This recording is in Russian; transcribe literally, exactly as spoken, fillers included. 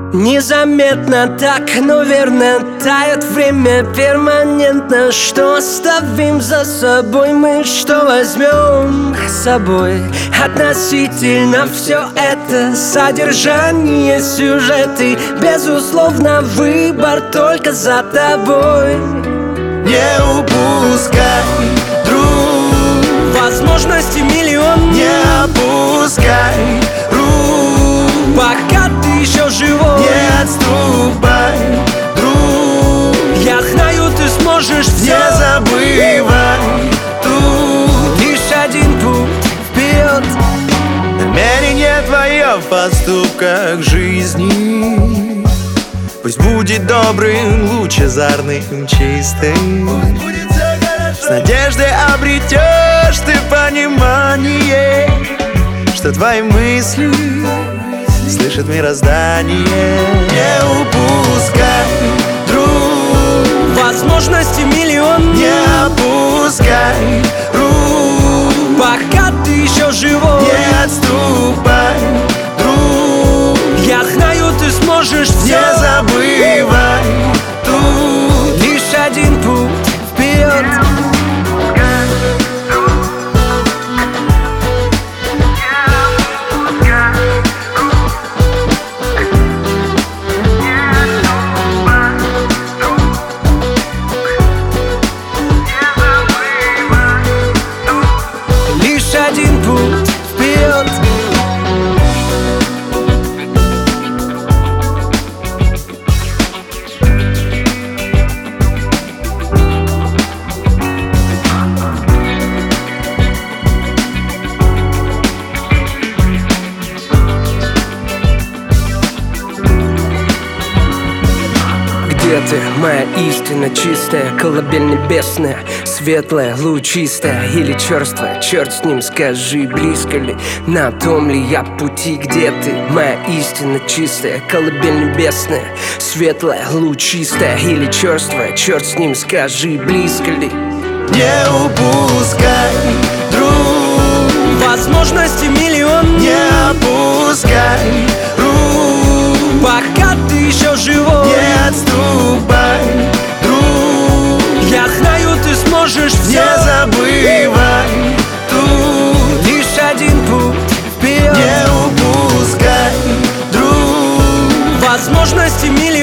Незаметно так, но верно тает время перманентно. Что оставим за собой мы, что возьмем с собой? Относительно все это содержание, сюжеты. Безусловно, выбор только за тобой. Не упускай, друг, возможности миллион. не опускай рук, пока ты еще живой. не отступай, друг, я знаю, ты сможешь все. не забывай тут лишь один путь вперед. намерение твое в поступках жизни. Пусть будет добрым, лучезарным, чистым. С надеждой обретешь ты понимание, что твои мысли слышит мироздание. Не упускай, друг, возможности миллион. не опускай рук, пока ты еще живой. не отступай, друг, я знаю, ты сможешь все. не забывай тут лишь один путь вперед. Лишь один путь вперед. Где ты, моя истина чистая, колыбель небесная, светлая, лучистая или черствая? Черт с ним, скажи, близко ли, на том ли я пути? Где ты, моя истина чистая, колыбель небесная, светлая, лучистая или черствая? Черт с ним, скажи, близко ли? не упускай, друг, возможности миллион. не опускай рук, пока ты еще живой. не отступай, друг, я знаю, ты сможешь все. не забывай тут лишь один путь вперед. не упускай, друг, возможности миллион.